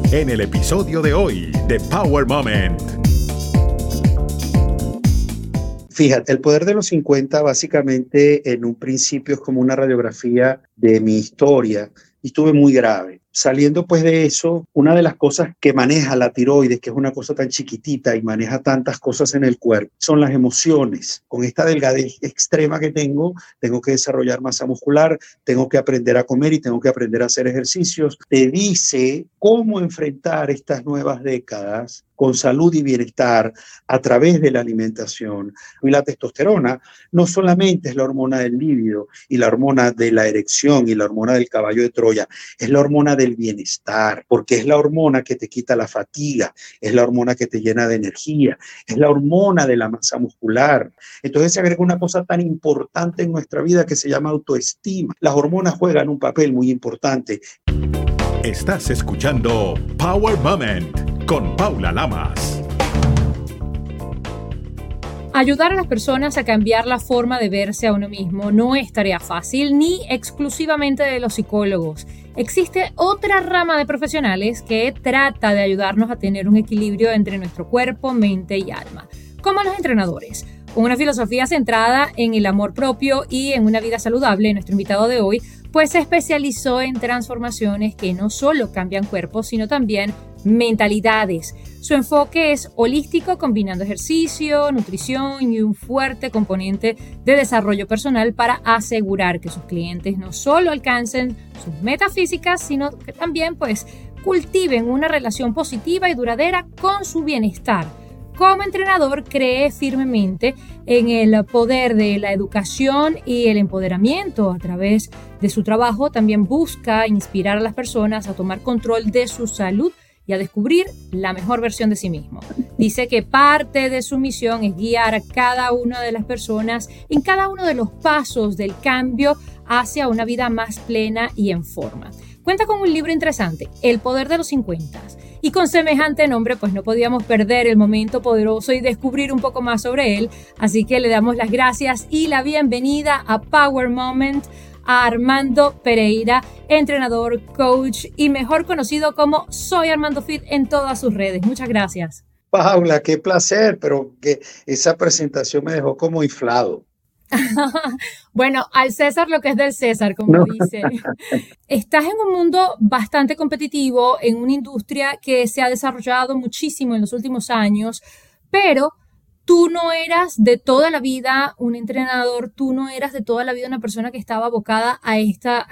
en el episodio de hoy de Power Moment. Fíjate, el poder de los 50 básicamente en un principio es como una radiografía de mi historia y estuve muy grave. Saliendo pues de eso, una de las cosas que maneja la tiroides, que es una cosa tan chiquitita y maneja tantas cosas en el cuerpo, son las emociones. Con esta delgadez extrema que tengo que desarrollar masa muscular, tengo que aprender a comer y tengo que aprender a hacer ejercicios. Te dice cómo enfrentar estas nuevas décadas con salud y bienestar a través de la alimentación. Y la testosterona no solamente es la hormona del líbido y la hormona de la erección y la hormona del caballo de Troya, es la hormona del bienestar, porque es la hormona que te quita la fatiga, es la hormona que te llena de energía, es la hormona de la masa muscular. Entonces se agrega una cosa tan importante en nuestra vida que se llama autoestima. Las hormonas juegan un papel muy importante. Estás escuchando Power Moment con Paula Lamas. Ayudar a las personas a cambiar la forma de verse a uno mismo no es tarea fácil ni exclusivamente de los psicólogos. Existe otra rama de profesionales que trata de ayudarnos a tener un equilibrio entre nuestro cuerpo, mente y alma, como los entrenadores. Con una filosofía centrada en el amor propio y en una vida saludable, nuestro invitado de hoy pues se especializó en transformaciones que no solo cambian cuerpos, sino también mentalidades. Su enfoque es holístico, combinando ejercicio, nutrición y un fuerte componente de desarrollo personal para asegurar que sus clientes no solo alcancen sus metas físicas, sino que también pues cultiven una relación positiva y duradera con su bienestar. Como entrenador, cree firmemente en el poder de la educación y el empoderamiento. A través de su trabajo también busca inspirar a las personas a tomar control de su salud y a descubrir la mejor versión de sí mismo. Dice que parte de su misión es guiar a cada una de las personas en cada uno de los pasos del cambio hacia una vida más plena y en forma. Cuenta con un libro interesante, El poder de los 50. Y con semejante nombre, pues no podíamos perder el momento poderoso y descubrir un poco más sobre él. Así que le damos las gracias y la bienvenida a Power Moment a Armando Pereira, entrenador, coach y mejor conocido como Soy Armando Fit en todas sus redes. Muchas gracias. Paula, qué placer, pero que esa presentación me dejó como inflado. Bueno, al César lo que es del César, como dice. Estás en un mundo bastante competitivo, en una industria que se ha desarrollado muchísimo en los últimos años, pero tú no eras de toda la vida un entrenador, tú no eras de toda la vida una persona que estaba abocada a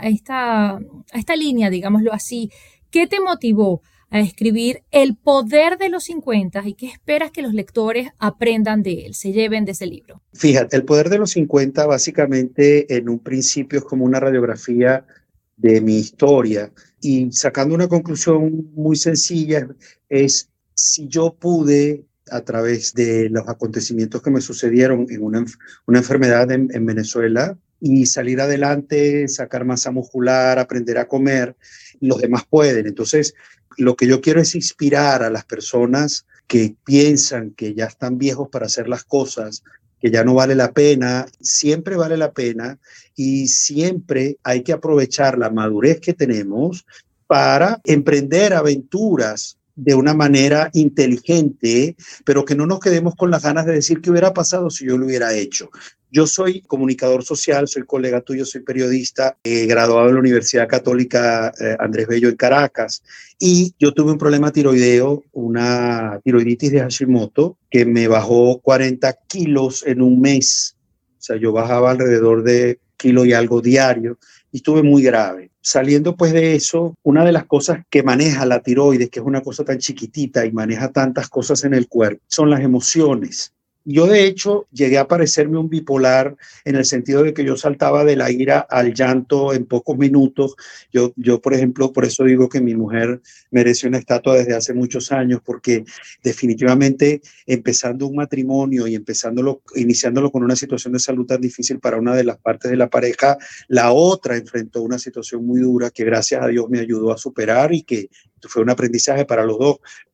esta línea, digámoslo así. ¿Qué te motivó a escribir El poder de los 50 y qué esperas que los lectores aprendan de él, se lleven de ese libro? Fíjate, El poder de los 50 básicamente en un principio es como una radiografía de mi historia y sacando una conclusión muy sencilla es si yo pude a través de los acontecimientos que me sucedieron en una enfermedad en Venezuela y salir adelante, sacar masa muscular, aprender a comer, los demás pueden. Entonces, lo que yo quiero es inspirar a las personas que piensan que ya están viejos para hacer las cosas, que ya no vale la pena. Siempre vale la pena y siempre hay que aprovechar la madurez que tenemos para emprender aventuras de una manera inteligente, pero que no nos quedemos con las ganas de decir qué hubiera pasado si yo lo hubiera hecho. Yo soy comunicador social, soy colega tuyo, soy periodista, graduado de la Universidad Católica Andrés Bello en Caracas, y yo tuve un problema tiroideo, una tiroiditis de Hashimoto, que me bajó 40 kilos en un mes. O sea, yo bajaba alrededor de kilo y algo diario, y estuve muy grave. Saliendo pues de eso, una de las cosas que maneja la tiroides, que es una cosa tan chiquitita y maneja tantas cosas en el cuerpo, son las emociones. Yo, de hecho, llegué a parecerme un bipolar en el sentido de que yo saltaba de la ira al llanto en pocos minutos. Yo, por ejemplo, por eso digo que mi mujer merece una estatua desde hace muchos años, porque definitivamente empezando un matrimonio y iniciándolo con una situación de salud tan difícil para una de las partes de la pareja, la otra enfrentó una situación muy dura que gracias a Dios me ayudó a superar y que fue un aprendizaje para los dos.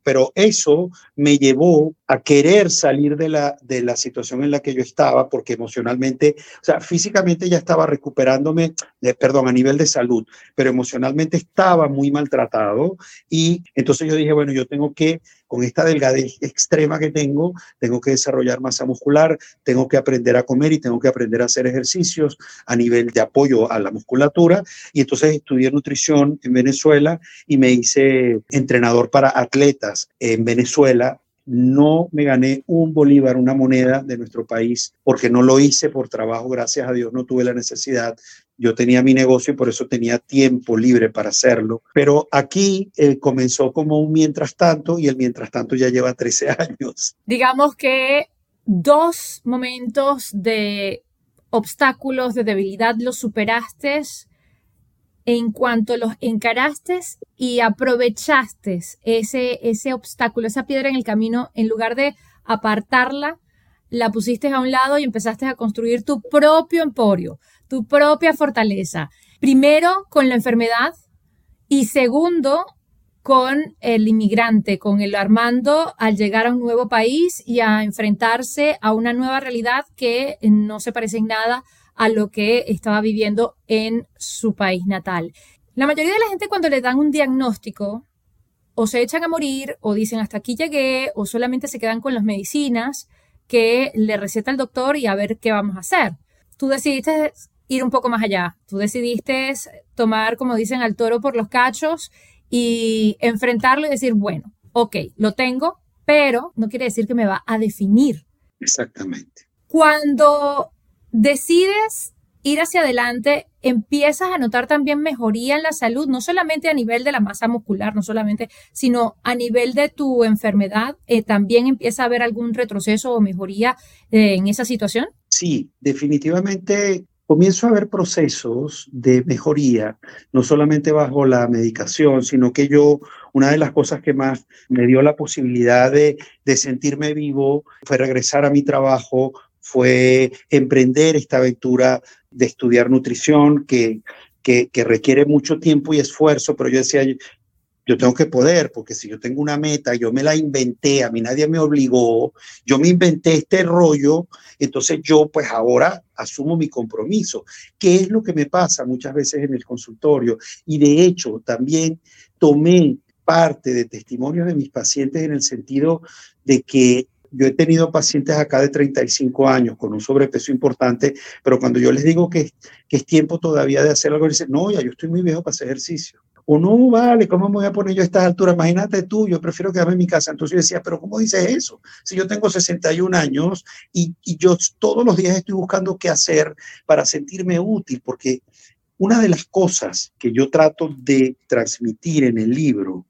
pero eso me llevó a querer salir de la situación en la que yo estaba, porque emocionalmente, o sea, físicamente ya estaba recuperándome, a nivel de salud, pero emocionalmente estaba muy maltratado. Y entonces yo dije, bueno, yo tengo que, con esta delgadez extrema que tengo que desarrollar masa muscular, tengo que aprender a comer y tengo que aprender a hacer ejercicios a nivel de apoyo a la musculatura. Y entonces estudié nutrición en Venezuela y me hice entrenador para atletas en Venezuela. No me gané un bolívar, una moneda de nuestro país, porque no lo hice por trabajo, gracias a Dios no tuve la necesidad. Yo tenía mi negocio y por eso tenía tiempo libre para hacerlo. Pero aquí comenzó como un mientras tanto, y el mientras tanto ya lleva 13 años. Digamos que 2 momentos de obstáculos, de debilidad, los superaste en cuanto los encaraste y aprovechaste ese obstáculo, esa piedra en el camino, en lugar de apartarla, la pusiste a un lado y empezaste a construir tu propio emporio, tu propia fortaleza. Primero con la enfermedad y segundo con el inmigrante, con el Armando al llegar a un nuevo país y a enfrentarse a una nueva realidad que no se parece en nada a lo que estaba viviendo en su país natal. La mayoría de la gente, cuando le dan un diagnóstico, o se echan a morir, o dicen hasta aquí llegué, o solamente se quedan con las medicinas que le receta el doctor y a ver qué vamos a hacer. Tú decidiste ir un poco más allá. Tú decidiste tomar, como dicen, al toro por los cachos y enfrentarlo y decir, bueno, ok, lo tengo, pero no quiere decir que me va a definir. Exactamente. Cuando decides ir hacia adelante, empiezas a notar también mejoría en la salud, no solamente a nivel de la masa muscular, sino a nivel de tu enfermedad. ¿También empieza a haber algún retroceso o mejoría en esa situación? Sí, definitivamente comienzo a ver procesos de mejoría, no solamente bajo la medicación, sino que una de las cosas que más me dio la posibilidad de sentirme vivo fue regresar a mi trabajo, fue emprender esta aventura de estudiar nutrición que requiere mucho tiempo y esfuerzo, pero yo decía, yo tengo que poder, porque si yo tengo una meta, yo me la inventé, a mí nadie me obligó, yo me inventé este rollo, entonces yo pues ahora asumo mi compromiso, que es lo que me pasa muchas veces en el consultorio. Y de hecho también tomé parte de testimonios de mis pacientes en el sentido de que yo he tenido pacientes acá de 35 años con un sobrepeso importante, pero cuando yo les digo que es tiempo todavía de hacer algo, dicen, no, ya yo estoy muy viejo para hacer ejercicio. O no, vale, ¿cómo me voy a poner yo a estas alturas? Imagínate tú, yo prefiero quedarme en mi casa. Entonces yo decía, pero ¿cómo dices eso? Si yo tengo 61 años y yo todos los días estoy buscando qué hacer para sentirme útil, porque una de las cosas que yo trato de transmitir en el libro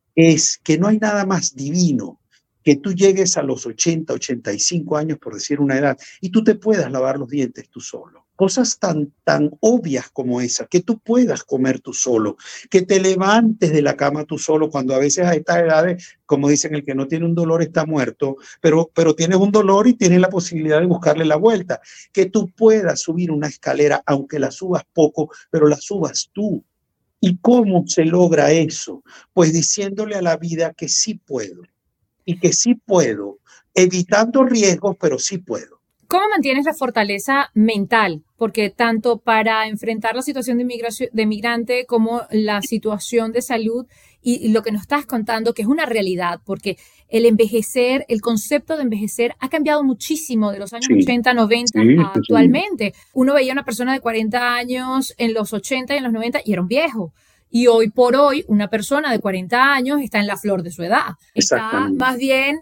es que no hay nada más divino que tú llegues a los 80, 85 años, por decir una edad, y tú te puedas lavar los dientes tú solo. Cosas tan obvias como esa, que tú puedas comer tú solo, que te levantes de la cama tú solo, cuando a veces a estas edades, como dicen, el que no tiene un dolor está muerto, pero tienes un dolor y tienes la posibilidad de buscarle la vuelta, que tú puedas subir una escalera, aunque la subas poco, pero la subas tú. ¿Y cómo se logra eso? Pues diciéndole a la vida que sí puedo. Y que sí puedo, evitando riesgos, pero sí puedo. ¿Cómo mantienes la fortaleza mental? Porque tanto para enfrentar la situación de migrante como la situación de salud y lo que nos estás contando, que es una realidad, porque el envejecer, el concepto de envejecer ha cambiado muchísimo de los años 80, 90 a actualmente. Uno veía a una persona de 40 años en los 80 y en los 90 y era un viejo. Y hoy por hoy, una persona de 40 años está en la flor de su edad. Está más bien,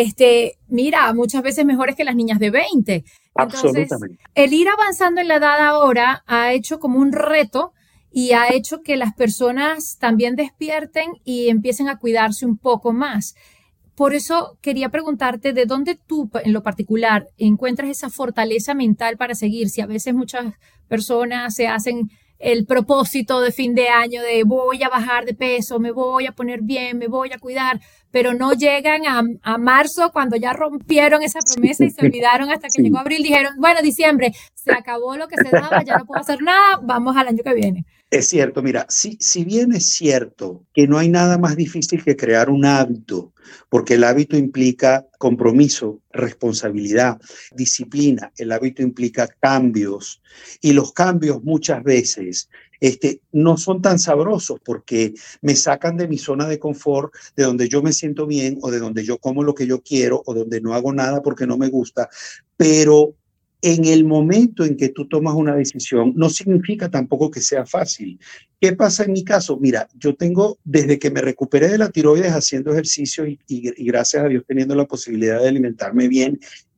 muchas veces mejores que las niñas de 20. Entonces, el ir avanzando en la edad ahora ha hecho como un reto y ha hecho que las personas también despierten y empiecen a cuidarse un poco más. Por eso quería preguntarte de dónde tú, en lo particular, encuentras esa fortaleza mental para seguir. Si a veces muchas personas se hacen el propósito de fin de año de voy a bajar de peso, me voy a poner bien, me voy a cuidar, pero no llegan a marzo cuando ya rompieron esa promesa y se olvidaron hasta que llegó abril, dijeron, bueno, diciembre, se acabó lo que se daba, ya no puedo hacer nada, vamos al año que viene. Es cierto, mira, si bien es cierto que no hay nada más difícil que crear un hábito, porque el hábito implica compromiso, responsabilidad, disciplina, el hábito implica cambios y los cambios muchas veces no son tan sabrosos porque me sacan de mi zona de confort, de donde yo me siento bien o de donde yo como lo que yo quiero o donde no hago nada porque no me gusta, pero en el momento en que tú tomas una decisión, no significa tampoco que sea fácil. ¿Qué pasa en mi caso? Mira, yo tengo, desde que me recuperé de la tiroides haciendo ejercicio y gracias a Dios teniendo la posibilidad de alimentarme bien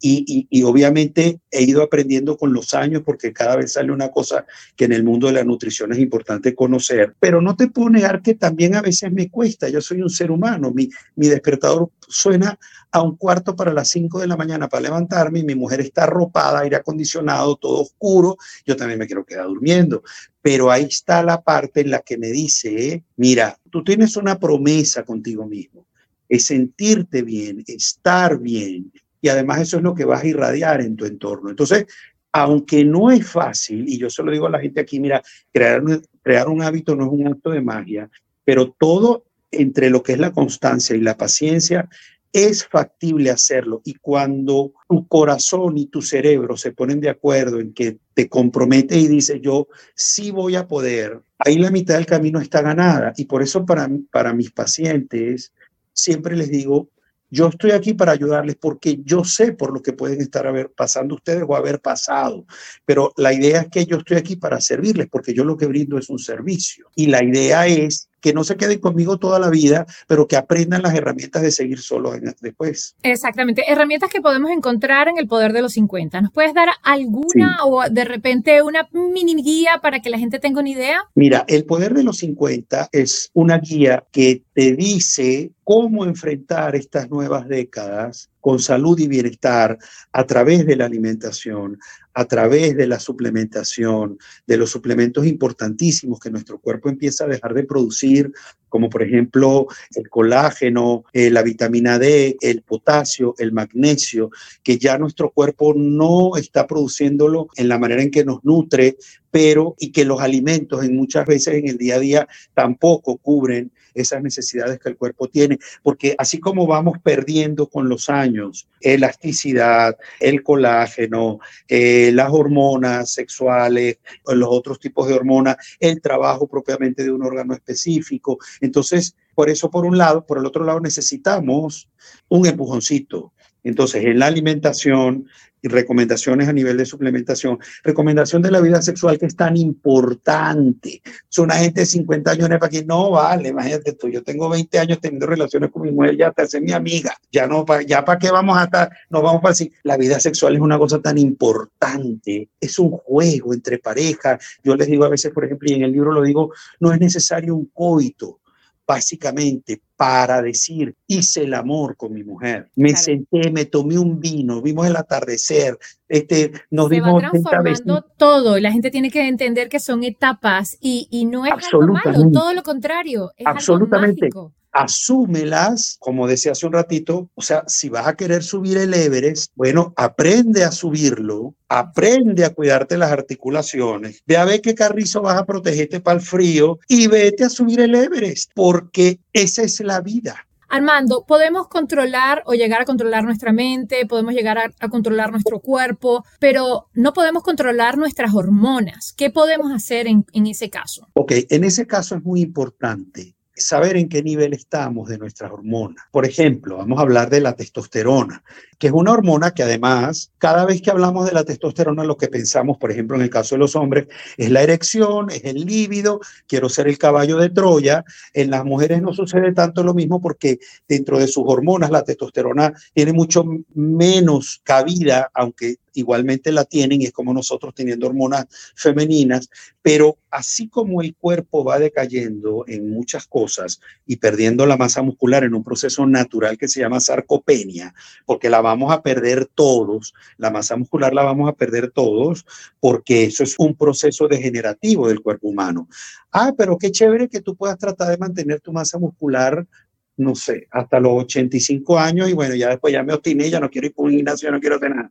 y obviamente he ido aprendiendo con los años porque cada vez sale una cosa que en el mundo de la nutrición es importante conocer, pero no te puedo negar que también a veces me cuesta. Yo soy un ser humano, mi despertador suena a 5:15 de la mañana para levantarme y mi mujer está arropada, aire acondicionado, todo oscuro, yo también me quiero quedar durmiendo. Pero ahí está la parte en la que me dice, mira, tú tienes una promesa contigo mismo, es sentirte bien, estar bien, y además eso es lo que vas a irradiar en tu entorno. Entonces, aunque no es fácil, y yo se lo digo a la gente aquí, mira, crear un hábito no es un acto de magia, pero todo entre lo que es la constancia y la paciencia, es factible hacerlo. Y cuando tu corazón y tu cerebro se ponen de acuerdo en que te comprometes y dices, yo sí voy a poder, ahí la mitad del camino está ganada. Y por eso para mis pacientes siempre les digo, yo estoy aquí para ayudarles porque yo sé por lo que pueden estar pasando ustedes o haber pasado. Pero la idea es que yo estoy aquí para servirles porque yo lo que brindo es un servicio. Y la idea es que no se queden conmigo toda la vida, pero que aprendan las herramientas de seguir solos después. Exactamente, herramientas que podemos encontrar en El Poder de los 50. ¿Nos puedes dar alguna o de repente una mini guía para que la gente tenga una idea? Mira, El Poder de los 50 es una guía que te dice cómo enfrentar estas nuevas décadas con salud y bienestar a través de la alimentación, a través de la suplementación, de los suplementos importantísimos que nuestro cuerpo empieza a dejar de producir, como por ejemplo el colágeno, la vitamina D, el potasio, el magnesio, que ya nuestro cuerpo no está produciéndolo en la manera en que nos nutre, y que los alimentos muchas veces en el día a día tampoco cubren esas necesidades que el cuerpo tiene, porque así como vamos perdiendo con los años elasticidad, el colágeno, las hormonas sexuales, los otros tipos de hormonas, el trabajo propiamente de un órgano específico. Entonces, por eso por un lado, por el otro lado necesitamos un empujoncito. Entonces, en la alimentación y recomendaciones a nivel de suplementación, recomendación de la vida sexual que es tan importante. Son una gente de 50 años para que no vale, imagínate tú, yo tengo 20 años teniendo relaciones con mi mujer, ya te hace mi amiga, ya para qué vamos a estar, nos vamos para así. La vida sexual es una cosa tan importante, es un juego entre parejas. Yo les digo a veces, por ejemplo, y en el libro lo digo, no es necesario un coito, básicamente para decir, hice el amor con mi mujer, me senté, me tomé un vino, vimos el atardecer, nos dimos va transformando todo, y la gente tiene que entender que son etapas y no es algo malo, todo lo contrario, es algo mágico. Asúmelas, como decía hace un ratito, o sea, si vas a querer subir el Everest, bueno, aprende a subirlo, aprende a cuidarte las articulaciones, ve a ver qué carrizo vas a protegerte para el frío y vete a subir el Everest, porque esa es la vida. Armando, podemos controlar o llegar a controlar nuestra mente, podemos llegar a controlar nuestro cuerpo, pero no podemos controlar nuestras hormonas. ¿Qué podemos hacer en ese caso? Ok, en ese caso es muy importante saber en qué nivel estamos de nuestras hormonas. Por ejemplo, vamos a hablar de la testosterona, que es una hormona que además, cada vez que hablamos de la testosterona, lo que pensamos, por ejemplo, en el caso de los hombres, es la erección, es el líbido, quiero ser el caballo de Troya. En las mujeres no sucede tanto lo mismo porque dentro de sus hormonas la testosterona tiene mucho menos cabida, aunque igualmente la tienen, y es como nosotros teniendo hormonas femeninas, pero así como el cuerpo va decayendo en muchas cosas y perdiendo la masa muscular en un proceso natural que se llama sarcopenia, porque la vamos a perder todos, la masa muscular la vamos a perder todos, porque eso es un proceso degenerativo del cuerpo humano. Pero qué chévere que tú puedas tratar de mantener tu masa muscular, no sé, hasta los 85 años y bueno, ya después ya me obstiné, ya no quiero ir por un gimnasio, ya no quiero hacer nada.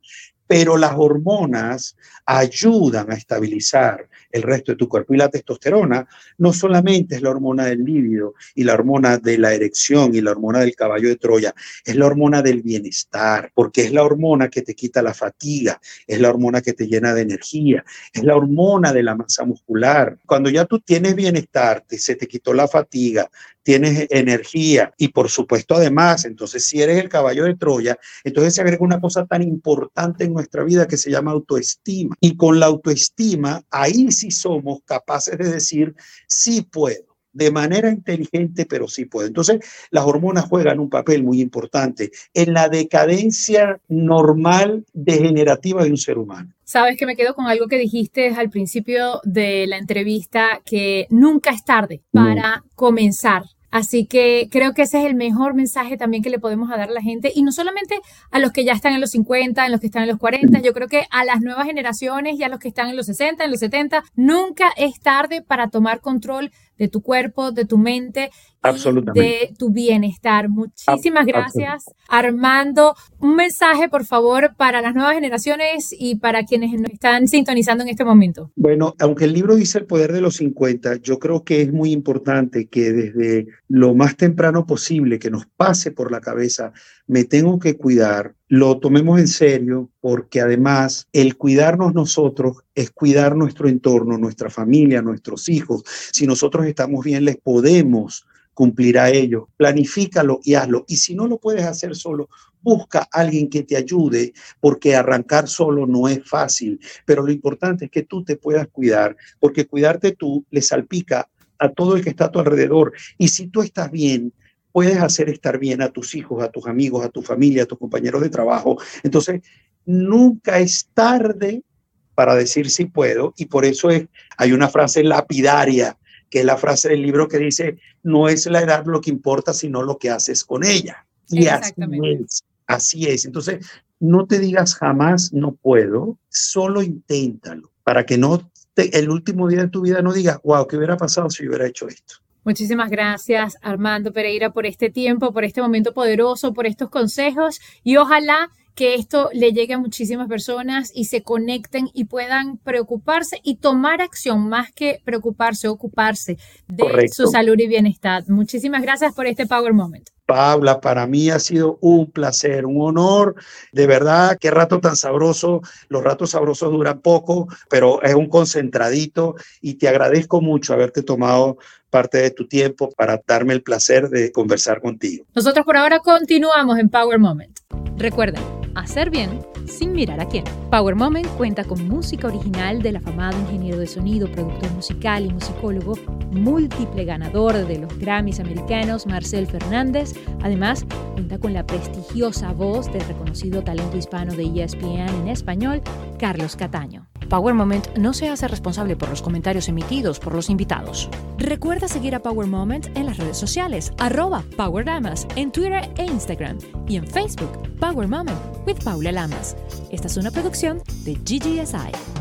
pero las hormonas ayudan a estabilizar el resto de tu cuerpo. Y la testosterona no solamente es la hormona del líbido y la hormona de la erección y la hormona del caballo de Troya, es la hormona del bienestar, porque es la hormona que te quita la fatiga, es la hormona que te llena de energía, es la hormona de la masa muscular. Cuando ya tú tienes bienestar, se te quitó la fatiga, tienes energía y por supuesto además, entonces si eres el caballo de Troya, entonces se agrega una cosa tan importante en nuestra vida que se llama autoestima. Y con la autoestima, ahí sí somos capaces de decir, sí puedo, de manera inteligente, pero sí puedo. Entonces, las hormonas juegan un papel muy importante en la decadencia normal degenerativa de un ser humano. Sabes que me quedo con algo que dijiste al principio de la entrevista, que nunca es tarde para comenzar. Así que creo que ese es el mejor mensaje también que le podemos dar a la gente, y no solamente a los que ya están en los 50, en los que están en los 40, yo creo que a las nuevas generaciones y a los que están en los 60, en los 70, nunca es tarde para tomar control de tu cuerpo, de tu mente y de tu bienestar. Muchísimas gracias, Armando. Un mensaje, por favor, para las nuevas generaciones y para quienes nos están sintonizando en este momento. Bueno, aunque el libro dice el poder de los 50, yo creo que es muy importante que desde lo más temprano posible que nos pase por la cabeza, me tengo que cuidar, lo tomemos en serio, porque además el cuidarnos nosotros es cuidar nuestro entorno, nuestra familia, nuestros hijos. Si nosotros estamos bien, les podemos cumplir a ellos. Planifícalo y hazlo. Y si no lo puedes hacer solo, busca a alguien que te ayude, porque arrancar solo no es fácil. Pero lo importante es que tú te puedas cuidar, porque cuidarte tú le salpica a todo el que está a tu alrededor. Y si tú estás bien, puedes hacer estar bien a tus hijos, a tus amigos, a tu familia, a tus compañeros de trabajo. Entonces, nunca es tarde para decir sí puedo, y por eso hay una frase lapidaria, que es la frase del libro que dice, no es la edad lo que importa, sino lo que haces con ella. Y así es. Entonces, no te digas jamás no puedo, solo inténtalo, para que el último día de tu vida no digas, wow, ¿qué hubiera pasado si hubiera hecho esto? Muchísimas gracias, Armando Pereira, por este tiempo, por este momento poderoso, por estos consejos, y ojalá que esto le llegue a muchísimas personas y se conecten y puedan preocuparse y tomar acción, más que preocuparse, ocuparse de su salud y bienestar. Muchísimas gracias por este Power Moment. Paula, para mí ha sido un placer, un honor, de verdad, qué rato tan sabroso. Los ratos sabrosos duran poco, pero es un concentradito, y te agradezco mucho haberte tomado parte de tu tiempo para darme el placer de conversar contigo. Nosotros por ahora continuamos en Power Moment. Recuerda, hacer bien sin mirar a quién. Power Moment cuenta con música original del afamado ingeniero de sonido, productor musical y musicólogo, múltiple ganador de los Grammys americanos, Marcel Fernández. Además, cuenta con la prestigiosa voz del reconocido talento hispano de ESPN en español, Carlos Cataño. Power Moment no se hace responsable por los comentarios emitidos por los invitados. Recuerda seguir a Power Moment en las redes sociales, @Power Lamas, en Twitter e Instagram, y en Facebook, Power Moment with Paula Lamas. Esta es una producción de GGSI.